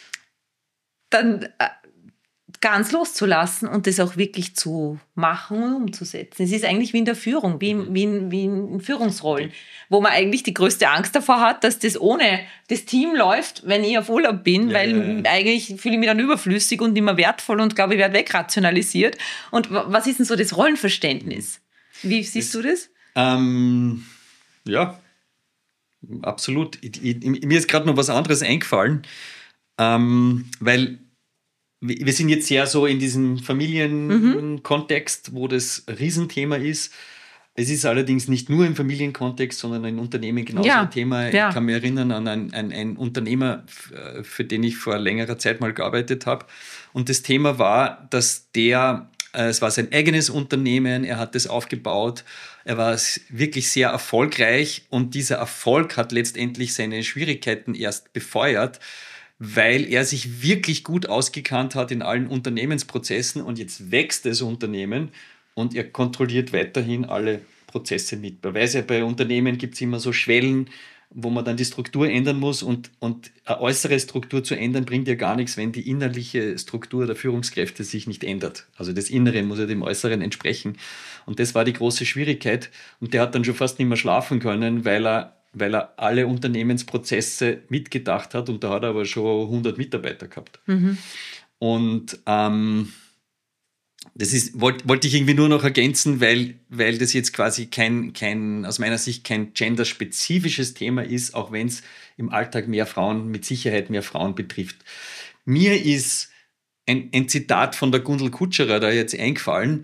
dann äh, ganz loszulassen und das auch wirklich zu machen und umzusetzen. Es ist eigentlich wie in der Führung, wie in, wie in, wie in Führungsrollen, wo man eigentlich die größte Angst davor hat, dass das ohne das Team läuft, wenn ich auf Urlaub bin, ja, weil ja, ja. eigentlich fühle ich mich dann überflüssig und nicht mehr wertvoll und glaube, ich werde wegrationalisiert. Und was ist denn so das Rollenverständnis? Wie siehst das, du das? Ähm, ja, absolut. Ich, ich, mir ist gerade noch was anderes eingefallen, ähm, weil wir sind jetzt sehr so in diesem Familienkontext, mhm. wo das Riesenthema ist. Es ist allerdings nicht nur im Familienkontext, sondern in Unternehmen genauso ja, ein Thema. Ja. Ich kann mich erinnern an einen, einen, einen Unternehmer, für den ich vor längerer Zeit mal gearbeitet habe. Und das Thema war, dass der, es war sein eigenes Unternehmen, er hat das aufgebaut, er war wirklich sehr erfolgreich und dieser Erfolg hat letztendlich seine Schwierigkeiten erst befeuert, weil er sich wirklich gut ausgekannt hat in allen Unternehmensprozessen und jetzt wächst das Unternehmen und er kontrolliert weiterhin alle Prozesse mit. Bei Weise bei Unternehmen gibt es immer so Schwellen, wo man dann die Struktur ändern muss und, und eine äußere Struktur zu ändern bringt ja gar nichts, wenn die innerliche Struktur der Führungskräfte sich nicht ändert. Also das Innere muss ja dem Äußeren entsprechen. Und das war die große Schwierigkeit und der hat dann schon fast nicht mehr schlafen können, weil er weil er alle Unternehmensprozesse mitgedacht hat und da hat er aber schon hundert Mitarbeiter gehabt. Mhm. Und ähm, das ist, wollte wollt ich irgendwie nur noch ergänzen, weil, weil das jetzt quasi kein, kein, aus meiner Sicht kein genderspezifisches Thema ist, auch wenn es im Alltag mehr Frauen, mit Sicherheit mehr Frauen betrifft. Mir ist ein, ein Zitat von der Gundel Kutscherer da jetzt eingefallen,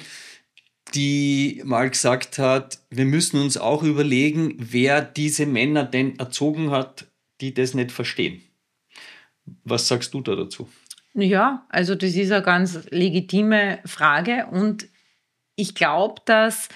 die mal gesagt hat, wir müssen uns auch überlegen, wer diese Männer denn erzogen hat, die das nicht verstehen. Was sagst du da dazu? Ja, also das ist eine ganz legitime Frage und ich glaube, dass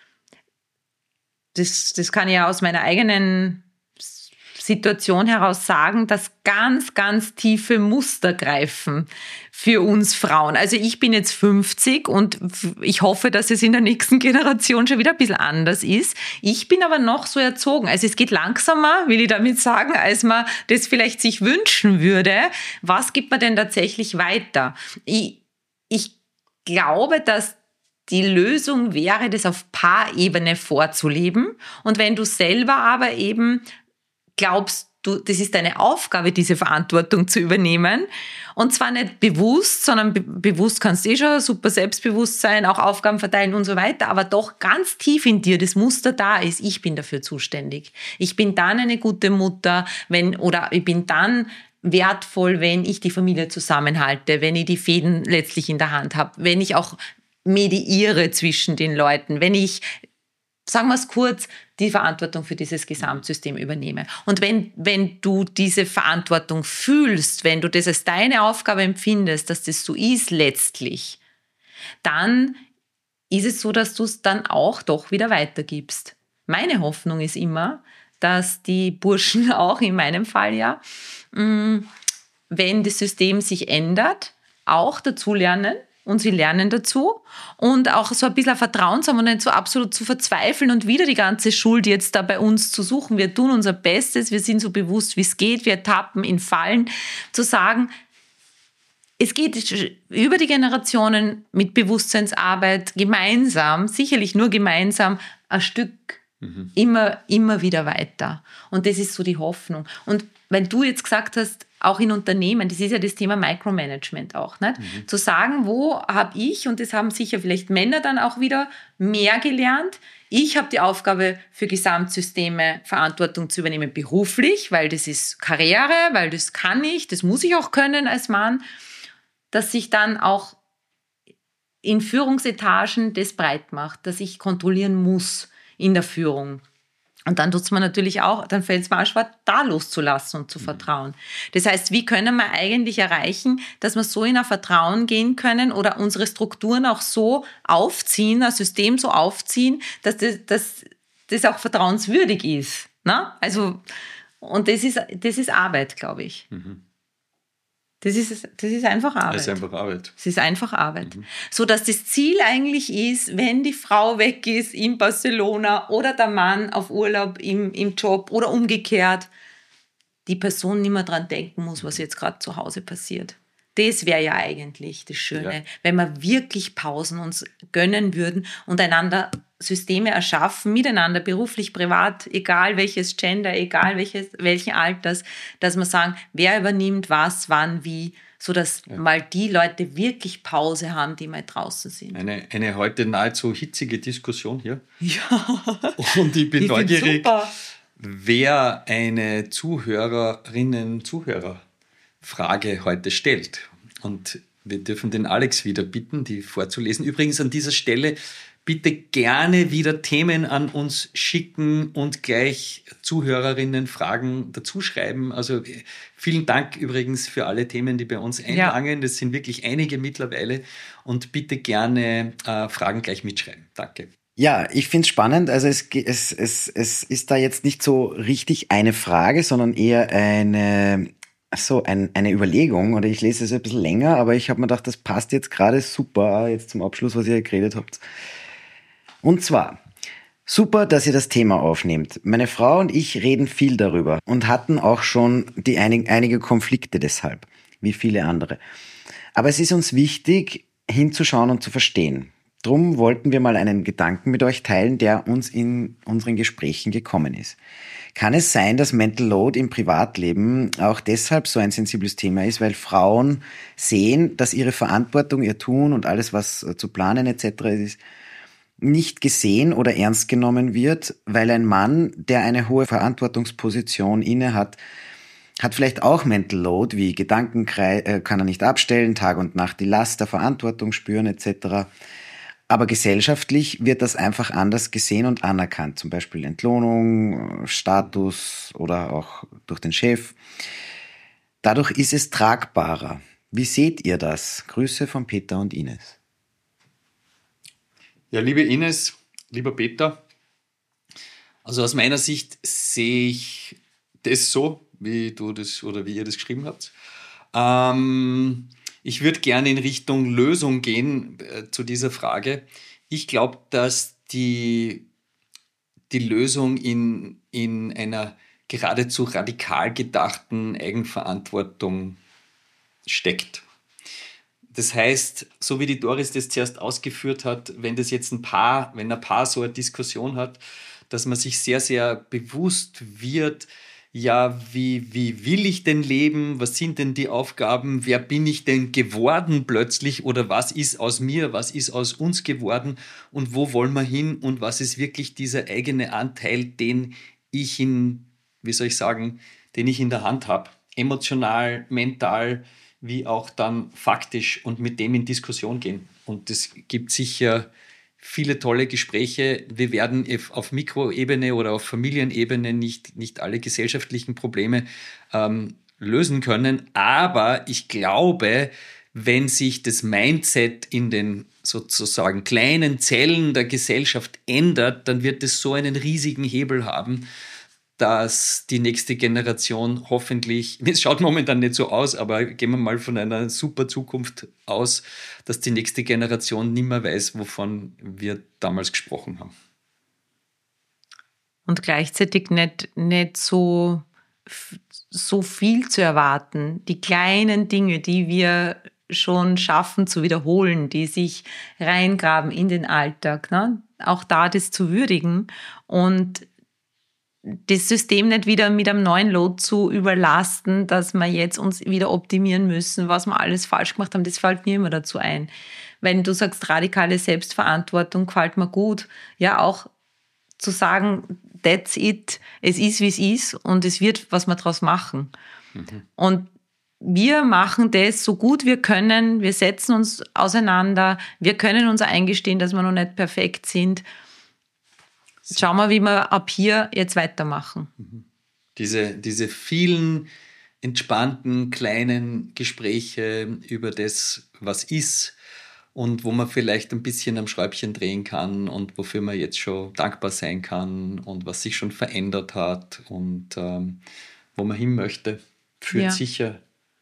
das, das kann ich ja aus meiner eigenen Situation heraus sagen, dass ganz, ganz tiefe Muster greifen für uns Frauen. Also ich bin jetzt fünfzig und ich hoffe, dass es in der nächsten Generation schon wieder ein bisschen anders ist. Ich bin aber noch so erzogen. Also es geht langsamer, will ich damit sagen, als man das vielleicht sich wünschen würde. Was gibt man denn tatsächlich weiter? Ich, ich glaube, dass die Lösung wäre, das auf Paarebene vorzuleben. Und wenn du selber aber eben glaubst du, das ist deine Aufgabe, diese Verantwortung zu übernehmen. Und zwar nicht bewusst, sondern be- bewusst kannst du eh schon super selbstbewusst sein, auch Aufgaben verteilen und so weiter, aber doch ganz tief in dir das Muster da ist, ich bin dafür zuständig. Ich bin dann eine gute Mutter, wenn, oder ich bin dann wertvoll, wenn ich die Familie zusammenhalte, wenn ich die Fäden letztlich in der Hand habe, wenn ich auch mediiere zwischen den Leuten, wenn ich, sagen wir es kurz, die Verantwortung für dieses Gesamtsystem übernehme. Und wenn, wenn du diese Verantwortung fühlst, wenn du das als deine Aufgabe empfindest, dass das so ist letztlich, dann ist es so, dass du es dann auch doch wieder weitergibst. Meine Hoffnung ist immer, dass die Burschen auch, in meinem Fall ja, wenn das System sich ändert, auch dazulernen, und sie lernen dazu und auch so ein bisschen Vertrauen zu haben und nicht so absolut zu verzweifeln und wieder die ganze Schuld jetzt da bei uns zu suchen. Wir tun unser Bestes, wir sind so bewusst, wie es geht, wir tappen in Fallen, zu sagen, es geht über die Generationen mit Bewusstseinsarbeit gemeinsam, sicherlich nur gemeinsam, ein Stück mhm. immer, immer wieder weiter. Und das ist so die Hoffnung. Und weil du jetzt gesagt hast, auch in Unternehmen, das ist ja das Thema Micromanagement auch, nicht? Mhm. Zu sagen, wo habe ich, und das haben sicher vielleicht Männer dann auch wieder mehr gelernt, ich habe die Aufgabe für Gesamtsysteme Verantwortung zu übernehmen beruflich, weil das ist Karriere, weil das kann ich, das muss ich auch können als Mann, dass sich dann auch in Führungsetagen das breit macht, dass ich kontrollieren muss in der Führung. Und dann tut es mir natürlich auch, dann fällt es mir auch schwer, da loszulassen und zu vertrauen. Das heißt, wie können wir eigentlich erreichen, dass wir so in ein Vertrauen gehen können oder unsere Strukturen auch so aufziehen, ein System so aufziehen, dass das, dass das auch vertrauenswürdig ist. Ne? Also, und das ist, das ist Arbeit, glaube ich. Mhm. Das ist, das ist einfach Arbeit. Das ist einfach Arbeit. Es ist einfach Arbeit. Mhm. So dass das Ziel eigentlich ist, wenn die Frau weg ist in Barcelona oder der Mann auf Urlaub im, im Job oder umgekehrt, die Person nicht mehr dran denken muss, was jetzt gerade zu Hause passiert. Das wäre ja eigentlich das Schöne, ja. Wenn wir wirklich Pausen uns gönnen würden und einander Systeme erschaffen, miteinander, beruflich, privat, egal welches Gender, egal welches, welchen Alters, dass wir sagen, wer übernimmt was, wann, wie, sodass ja. mal die Leute wirklich Pause haben, die mal draußen sind. Eine, eine heute nahezu hitzige Diskussion hier. Ja. Und ich bin ich neugierig, wer eine Zuhörerinnen, Zuhörerfrage heute stellt. Und wir dürfen den Alex wieder bitten, die vorzulesen. Übrigens an dieser Stelle bitte gerne wieder Themen an uns schicken und gleich Zuhörerinnen Fragen dazuschreiben. Also vielen Dank übrigens für alle Themen, die bei uns einlangen. Ja. Das sind wirklich einige mittlerweile. Und bitte gerne äh, Fragen gleich mitschreiben. Danke. Ja, ich finde es spannend. Also es, es, es, es ist da jetzt nicht so richtig eine Frage, sondern eher eine, so ein, eine Überlegung. Oder ich lese es ein bisschen länger, aber ich habe mir gedacht, das passt jetzt gerade super jetzt zum Abschluss, was ihr geredet habt. Und zwar, super, dass ihr das Thema aufnehmt. Meine Frau und ich reden viel darüber und hatten auch schon die einig, einige Konflikte deshalb, wie viele andere. Aber es ist uns wichtig, hinzuschauen und zu verstehen. Drum wollten wir mal einen Gedanken mit euch teilen, der uns in unseren Gesprächen gekommen ist. Kann es sein, dass Mental Load im Privatleben auch deshalb so ein sensibles Thema ist, weil Frauen sehen, dass ihre Verantwortung, ihr Tun und alles, was zu planen et cetera ist, nicht gesehen oder ernst genommen wird, weil ein Mann, der eine hohe Verantwortungsposition inne hat, hat vielleicht auch Mental Load, wie Gedanken kann er nicht abstellen, Tag und Nacht die Last der Verantwortung spüren et cetera. Aber gesellschaftlich wird das einfach anders gesehen und anerkannt, zum Beispiel Entlohnung, Status oder auch durch den Chef. Dadurch ist es tragbarer. Wie seht ihr das? Grüße von Peter und Ines. Ja, liebe Ines, lieber Peter, also aus meiner Sicht sehe ich das so, wie du das oder wie ihr das geschrieben habt. Ähm, ich würde gerne in Richtung Lösung gehen äh, zu dieser Frage. Ich glaube, dass die, die Lösung in, in einer geradezu radikal gedachten Eigenverantwortung steckt. Das heißt, so wie die Doris das zuerst ausgeführt hat, wenn das jetzt ein Paar, wenn ein Paar so eine Diskussion hat, dass man sich sehr, sehr bewusst wird, ja, wie, wie will ich denn leben? Was sind denn die Aufgaben? Wer bin ich denn geworden plötzlich? Oder was ist aus mir? Was ist aus uns geworden? Und wo wollen wir hin? Und was ist wirklich dieser eigene Anteil, den ich in, wie soll ich sagen, den ich in der Hand habe? Emotional, mental, wie auch dann faktisch und mit dem in Diskussion gehen. Und es gibt sicher viele tolle Gespräche. Wir werden auf Mikroebene oder auf Familienebene nicht, nicht alle gesellschaftlichen Probleme ähm, lösen können. Aber ich glaube, wenn sich das Mindset in den sozusagen kleinen Zellen der Gesellschaft ändert, dann wird es so einen riesigen Hebel haben, dass die nächste Generation hoffentlich, es schaut momentan nicht so aus, aber gehen wir mal von einer super Zukunft aus, dass die nächste Generation nicht mehr weiß, wovon wir damals gesprochen haben. Und gleichzeitig nicht, nicht so, so viel zu erwarten. Die kleinen Dinge, die wir schon schaffen zu wiederholen, die sich reingraben in den Alltag, ne? Auch da das zu würdigen und das System nicht wieder mit einem neuen Load zu überlasten, dass wir jetzt uns wieder optimieren müssen, was wir alles falsch gemacht haben, das fällt mir immer dazu ein. Wenn du sagst, radikale Selbstverantwortung gefällt mir gut, ja auch zu sagen, that's it, es ist, wie es ist und es wird, was wir daraus machen. Mhm. Und wir machen das so gut wir können, wir setzen uns auseinander, wir können uns eingestehen, dass wir noch nicht perfekt sind. Schauen wir, wie wir ab hier jetzt weitermachen. Diese, diese vielen entspannten kleinen Gespräche über das, was ist und wo man vielleicht ein bisschen am Schräubchen drehen kann und wofür man jetzt schon dankbar sein kann und was sich schon verändert hat und ähm, wo man hin möchte, führt ja. sicher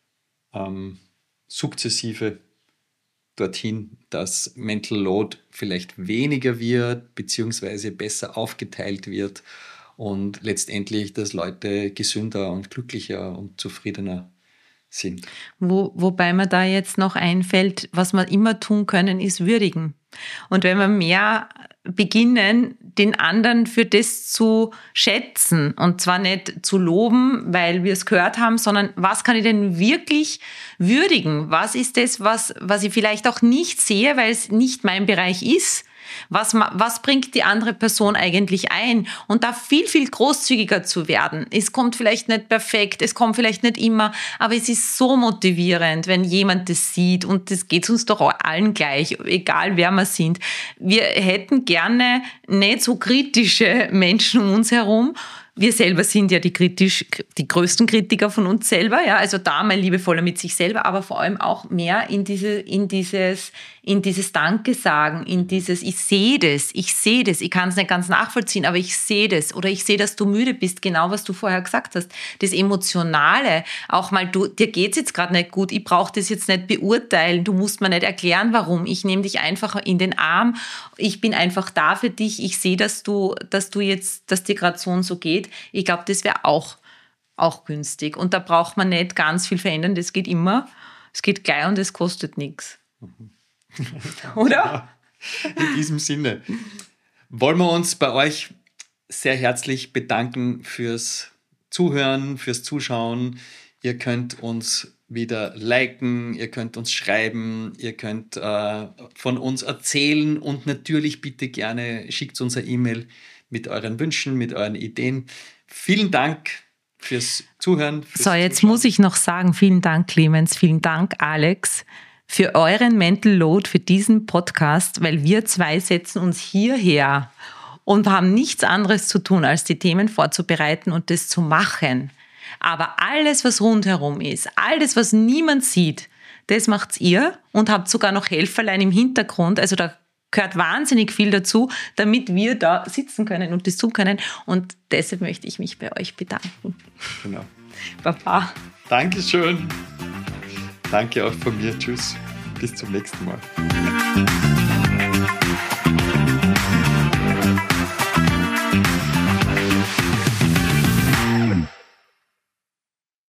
ähm, sukzessive dorthin, dass Mental Load vielleicht weniger wird, beziehungsweise besser aufgeteilt wird und letztendlich, dass Leute gesünder und glücklicher und zufriedener sind. Wo, wobei mir da jetzt noch einfällt, was wir immer tun können, ist würdigen. Und wenn wir mehr beginnen, den anderen für das zu schätzen und zwar nicht zu loben, weil wir es gehört haben, sondern was kann ich denn wirklich würdigen? Was ist das, was, was ich vielleicht auch nicht sehe, weil es nicht mein Bereich ist? Was, was bringt die andere Person eigentlich ein? Und da viel, viel großzügiger zu werden. Es kommt vielleicht nicht perfekt, es kommt vielleicht nicht immer, aber es ist so motivierend, wenn jemand das sieht und das geht uns doch allen gleich, egal wer wir sind. Wir hätten gerne nicht so kritische Menschen um uns herum. Wir selber sind ja die, kritisch, die größten Kritiker von uns selber, ja, also da mal liebevoller mit sich selber, aber vor allem auch mehr in diese, in dieses, in dieses Danke sagen, in dieses ich sehe das, ich sehe das, ich kann es nicht ganz nachvollziehen, aber ich sehe das oder ich sehe, dass du müde bist, genau was du vorher gesagt hast, das Emotionale, auch mal du, dir geht's jetzt gerade nicht gut, ich brauche das jetzt nicht beurteilen, du musst mir nicht erklären, warum, ich nehme dich einfach in den Arm, ich bin einfach da für dich, ich sehe, dass du, dass du jetzt, dass dir gerade so und so geht. Ich glaube, das wäre auch, auch günstig. Und da braucht man nicht ganz viel verändern. Das geht immer. Es geht gleich und es kostet nichts. Oder? Ja, in diesem Sinne wollen wir uns bei euch sehr herzlich bedanken fürs Zuhören, fürs Zuschauen. Ihr könnt uns wieder liken, ihr könnt uns schreiben, ihr könnt äh, von uns erzählen und natürlich bitte gerne schickt uns eine E-Mail mit euren Wünschen, mit euren Ideen. Vielen Dank fürs Zuhören. Fürs so, jetzt Zuschauen. muss ich noch sagen, vielen Dank, Clemens, vielen Dank, Alex, für euren Mental Load, für diesen Podcast, weil wir zwei setzen uns hierher und haben nichts anderes zu tun, als die Themen vorzubereiten und das zu machen. Aber alles, was rundherum ist, alles, was niemand sieht, das macht's ihr und habt sogar noch Helferlein im Hintergrund. Also da gehört wahnsinnig viel dazu, damit wir da sitzen können und das tun können. Und deshalb möchte ich mich bei euch bedanken. Genau. Baba. Dankeschön. Danke auch von mir. Tschüss. Bis zum nächsten Mal.